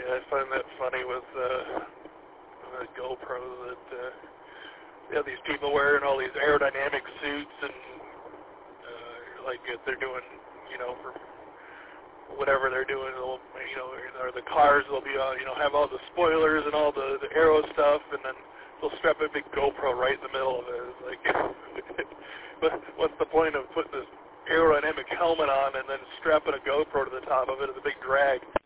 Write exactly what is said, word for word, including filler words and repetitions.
I find that funny with uh, the GoPro that uh, you have these people wearing all these aerodynamic suits and uh, like if they're doing, you know, for whatever they're doing, they'll, you know, or the cars will be, uh, you know, have all the spoilers and all the, the aero stuff, and then they'll strap a big GoPro right in the middle of it. It's like, but what's the point of putting this aerodynamic helmet on and then strapping a GoPro to the top of it as a big drag?